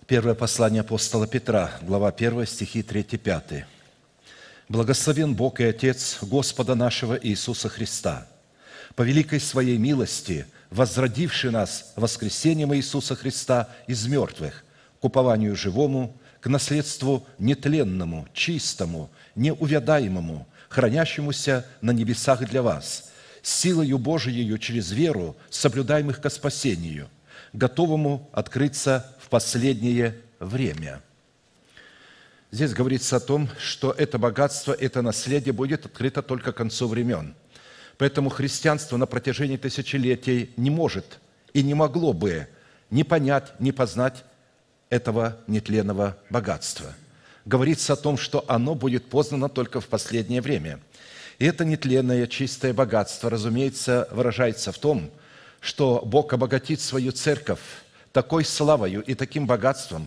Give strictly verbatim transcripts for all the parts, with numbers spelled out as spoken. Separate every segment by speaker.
Speaker 1: Первое послание апостола Петра, глава первая, стихи три-пять. «Благословен Бог и Отец Господа нашего Иисуса Христа, по великой Своей милости, возродивший нас воскресением Иисуса Христа из мертвых, к упованию живому, к наследству нетленному, чистому, неувядаемому, хранящемуся на небесах для вас, силою Божиею через веру, соблюдаемых ко спасению, готовому открыться в последнее время». Здесь говорится о том, что это богатство, это наследие будет открыто только к концу времен. Поэтому христианство на протяжении тысячелетий не может и не могло бы ни понять, ни познать этого нетленного богатства. Говорится о том, что оно будет познано только в последнее время. И это нетленное чистое богатство, разумеется, выражается в том, что Бог обогатит свою церковь такой славою и таким богатством,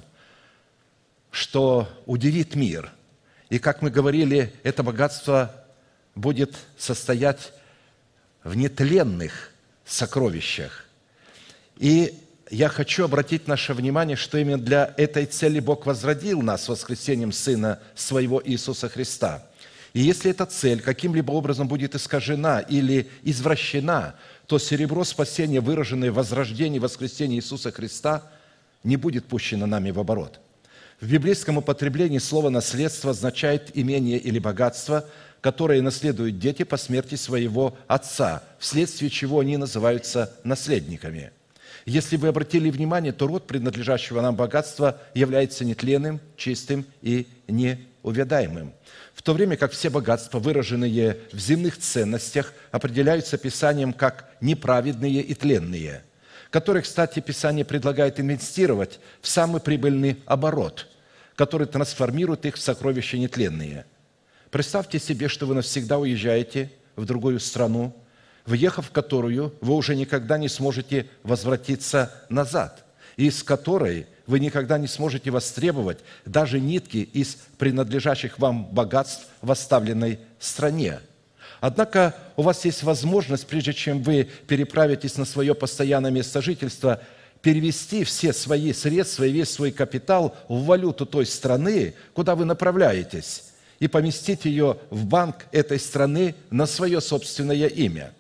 Speaker 1: что удивит мир. И, как мы говорили, это богатство будет состоять в нетленных сокровищах. И я хочу обратить наше внимание, что именно для этой цели Бог возродил нас воскресением Сына Своего Иисуса Христа. И если эта цель каким-либо образом будет искажена или извращена, то серебро спасения, выраженное в возрождении и воскресении Иисуса Христа, не будет пущено нами в оборот. В библейском употреблении слово «наследство» означает имение или богатство, которое наследуют дети по смерти своего отца, вследствие чего они называются наследниками. Если вы обратили внимание, то род принадлежащего нам богатства является нетленным, чистым и неувядаемым. В то время как все богатства, выраженные в земных ценностях, определяются Писанием как неправедные и тленные, которые, кстати, Писание предлагает инвестировать в самый прибыльный оборот, который трансформирует их в сокровища нетленные. Представьте себе, что вы навсегда уезжаете в другую страну, въехав в которую вы уже никогда не сможете возвратиться назад, и из которой вы никогда не сможете востребовать даже нитки из принадлежащих вам богатств в оставленной стране. Однако у вас есть возможность, прежде чем вы переправитесь на свое постоянное место жительства, перевести все свои средства и весь свой капитал в валюту той страны, куда вы направляетесь, и поместить ее в банк этой страны на свое собственное имя.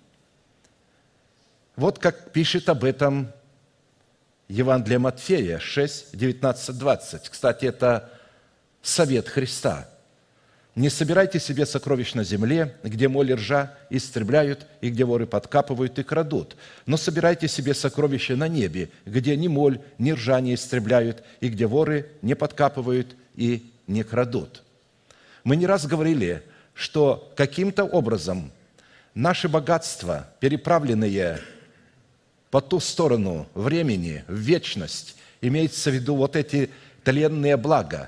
Speaker 1: Вот как пишет об этом Евангелие Матфея шесть, девятнадцать, двадцать. Кстати, это совет Христа. «Не собирайте себе сокровищ на земле, где моль и ржа истребляют, и где воры подкапывают и крадут, но собирайте себе сокровища на небе, где ни моль, ни ржа не истребляют, и где воры не подкапывают и не крадут». Мы не раз говорили, что каким-то образом наши богатства, переправленные по ту сторону времени, в вечность, имеется в виду вот эти тленные блага,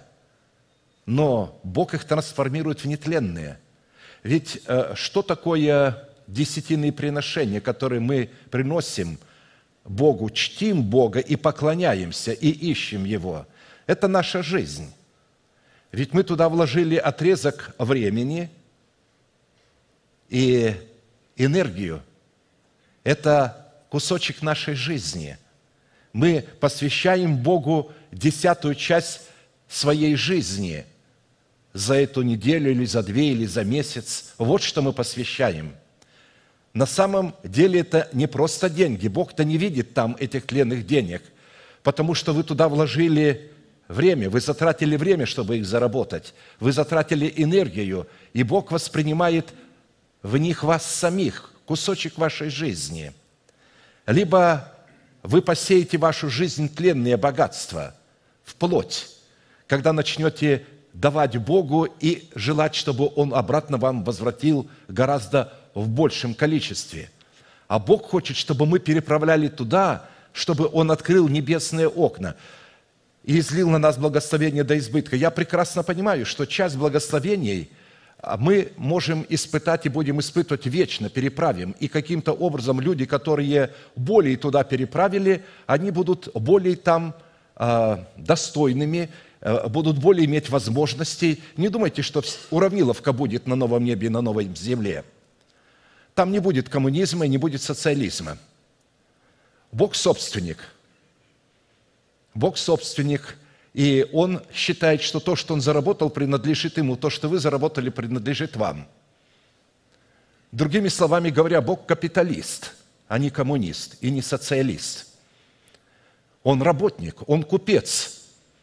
Speaker 1: но Бог их трансформирует в нетленные. Ведь э, что такое десятинные приношения, которые мы приносим Богу, чтим Бога и поклоняемся, и ищем Его? Это наша жизнь. Ведь мы туда вложили отрезок времени и энергию. Это кусочек нашей жизни. Мы посвящаем Богу десятую часть своей жизни за эту неделю, или за две, или за месяц. Вот что мы посвящаем. На самом деле это не просто деньги. Бог-то не видит там этих тленных денег, потому что вы туда вложили время, вы затратили время, чтобы их заработать, вы затратили энергию, и Бог воспринимает в них вас самих, кусочек вашей жизни. Либо вы посеете вашу жизнь тленные богатства в плоть, когда начнете давать Богу и желать, чтобы Он обратно вам возвратил гораздо в большем количестве. А Бог хочет, чтобы мы переправляли туда, чтобы Он открыл небесные окна и излил на нас благословение до избытка. Я прекрасно понимаю, что часть благословений мы можем испытать и будем испытывать вечно, переправим. И каким-то образом люди, которые более туда переправили, они будут более там э, достойными, э, будут более иметь возможностей. Не думайте, что уравниловка будет на новом небе и на новой земле. Там не будет коммунизма и не будет социализма. Бог собственник. Бог собственник, И он считает, что то, что он заработал, принадлежит ему, то, что вы заработали, принадлежит вам. Другими словами говоря, Бог капиталист, а не коммунист и не социалист. Он работник, он купец.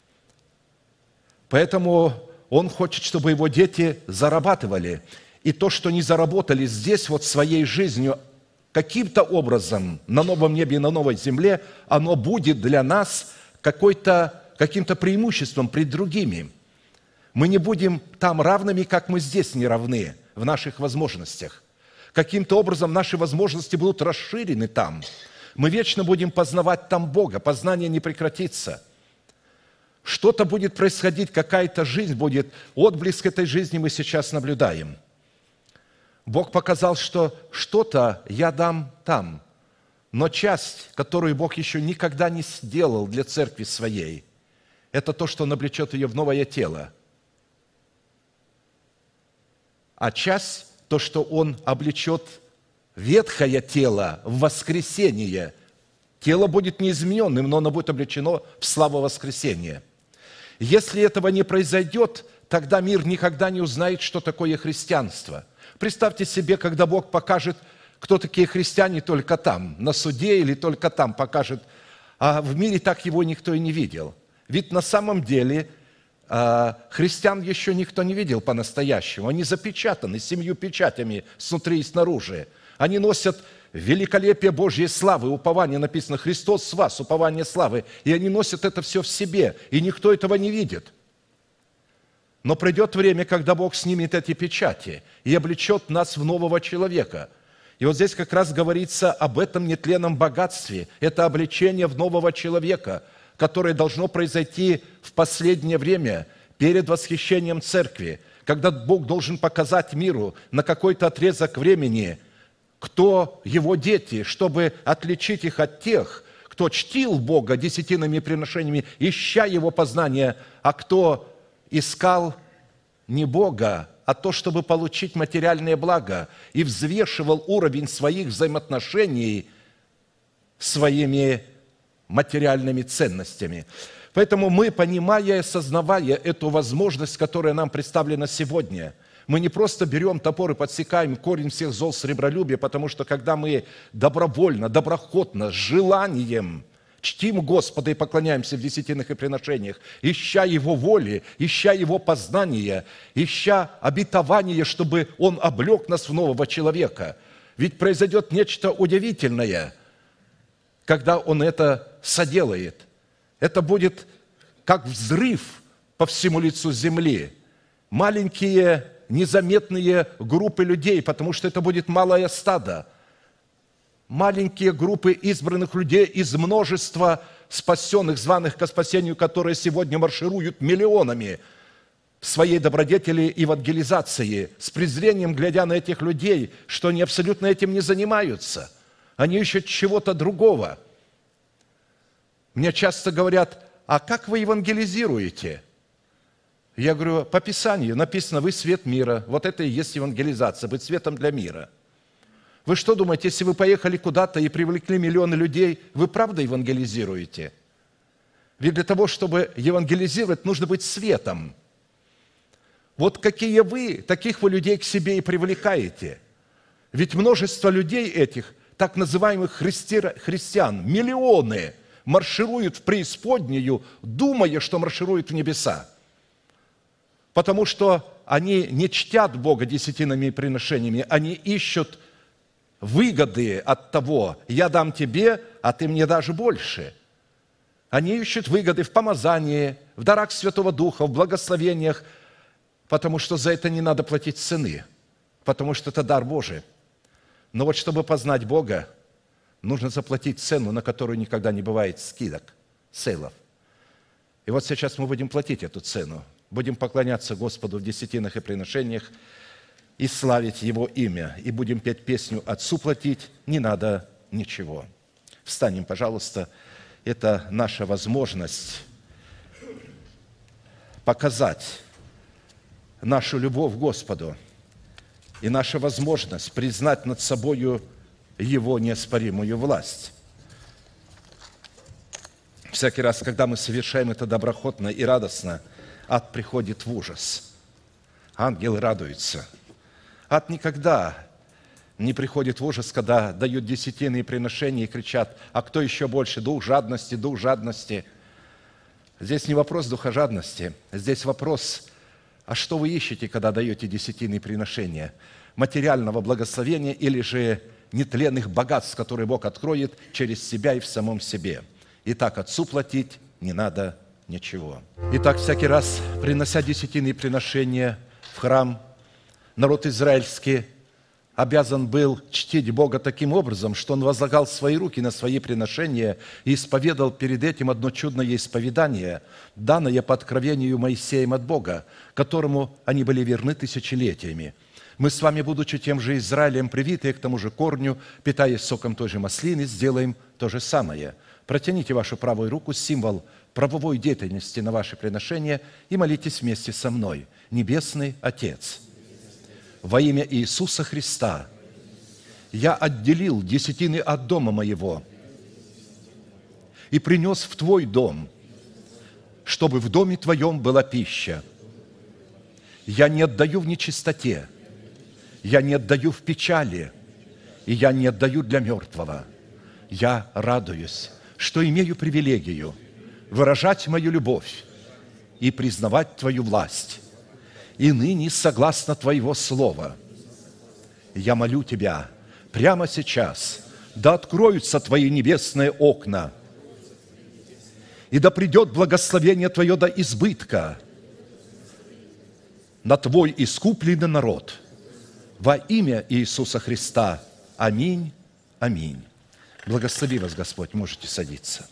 Speaker 1: Поэтому он хочет, чтобы его дети зарабатывали. И то, что не заработали здесь вот своей жизнью, каким-то образом на новом небе и на новой земле, оно будет для нас какой-то каким-то преимуществом пред другими. Мы не будем там равными, как мы здесь не равны в наших возможностях. Каким-то образом наши возможности будут расширены там. Мы вечно будем познавать там Бога, познание не прекратится. Что-то будет происходить, какая-то жизнь будет, отблеск этой жизни мы сейчас наблюдаем. Бог показал, что что-то я дам там, но часть, которую Бог еще никогда не сделал для церкви своей, это то, что Он облечет ее в новое тело. А часть, то, что Он облечет ветхое тело в воскресение. Тело будет неизмененным, но оно будет облечено в славу воскресения. Если этого не произойдет, тогда мир никогда не узнает, что такое христианство. Представьте себе, когда Бог покажет, кто такие христиане только там, на суде или только там покажет, а в мире так его никто и не видел. Ведь на самом деле христиан еще никто не видел по-настоящему. Они запечатаны семью печатями снутри и снаружи. Они носят великолепие Божьей славы, упование, написано «Христос с вас», упование славы. И они носят это все в себе, и никто этого не видит. Но придет время, когда Бог снимет эти печати и облечет нас в нового человека. И вот здесь как раз говорится об этом нетленном богатстве. Это облечение в нового человека, которое должно произойти в последнее время перед восхищением церкви, когда Бог должен показать миру на какой-то отрезок времени, кто его дети, чтобы отличить их от тех, кто чтил Бога десятинными приношениями, ища Его познания, а кто искал не Бога, а то, чтобы получить материальное благо, и взвешивал уровень своих взаимоотношений своими материальными ценностями. Поэтому мы, понимая и осознавая эту возможность, которая нам представлена сегодня, мы не просто берем топор и подсекаем корень всех зол сребролюбия, потому что когда мы добровольно, доброхотно, с желанием чтим Господа и поклоняемся в десятинных и приношениях, ища Его воли, ища Его познания, ища обетования, чтобы Он облек нас в нового человека. Ведь произойдет нечто удивительное, когда Он это соделает. Это будет как взрыв по всему лицу земли. Маленькие, незаметные группы людей, потому что это будет малое стадо. Маленькие группы избранных людей из множества спасенных, званых ко спасению, которые сегодня маршируют миллионами в своей добродетели и евангелизации, с презрением глядя на этих людей, что они абсолютно этим не занимаются. Они ищут чего-то другого. Мне часто говорят: а как вы евангелизируете? Я говорю, по Писанию написано: вы свет мира. Вот это и есть евангелизация, быть светом для мира. Вы что думаете, если вы поехали куда-то и привлекли миллионы людей, вы правда евангелизируете? Ведь для того, чтобы евангелизировать, нужно быть светом. Вот какие вы, таких вы людей к себе и привлекаете. Ведь множество людей этих, так называемых христи- христиан, миллионы, маршируют в преисподнюю, думая, что маршируют в небеса. Потому что они не чтят Бога десятинными приношениями, они ищут выгоды от того: я дам тебе, а ты мне дашь больше. Они ищут выгоды в помазании, в дарах Святого Духа, в благословениях, потому что за это не надо платить цены, потому что это дар Божий. Но вот чтобы познать Бога, нужно заплатить цену, на которую никогда не бывает скидок, сейлов. И вот сейчас мы будем платить эту цену. Будем поклоняться Господу в десятинах и приношениях и славить Его имя. И будем петь песню «Отцу платить не надо ничего». Встанем, пожалуйста. Это наша возможность показать нашу любовь к Господу и наша возможность признать над собою Его неоспоримую власть. В всякий раз, когда мы совершаем это доброхотно и радостно, ад приходит в ужас. Ангелы радуются. Ад никогда не приходит в ужас, когда дают десятинные приношения и кричат: а кто еще больше? Дух жадности, дух жадности. Здесь не вопрос духа жадности, здесь вопрос: а что вы ищете, когда даете десятинные приношения? Материального благословения или же нетленных богатств, которые Бог откроет через себя и в самом себе? Итак, Отцу платить не надо ничего. Итак, всякий раз, принося десятинные приношения в храм, народ израильский обязан был чтить Бога таким образом, что он возлагал свои руки на свои приношения и исповедал перед этим одно чудное исповедание, данное по откровению Моисеем от Бога, которому они были верны тысячелетиями. Мы с вами, будучи тем же Израилем, привитые к тому же корню, питаясь соком той же маслины, сделаем то же самое. Протяните вашу правую руку, символ правовой деятельности на ваше приношение, и молитесь вместе со мной. Небесный Отец, во имя Иисуса Христа я отделил десятины от дома моего и принес в Твой дом, чтобы в доме Твоем была пища. Я не отдаю в нечистоте, я не отдаю в печали, и я не отдаю для мертвого. Я радуюсь, что имею привилегию выражать мою любовь и признавать Твою власть. И ныне, согласно Твоего слова, я молю Тебя прямо сейчас, да откроются Твои небесные окна, и да придет благословение Твое до избытка на Твой искупленный народ. Во имя Иисуса Христа. Аминь. Аминь. Благослови вас Господь. Можете садиться.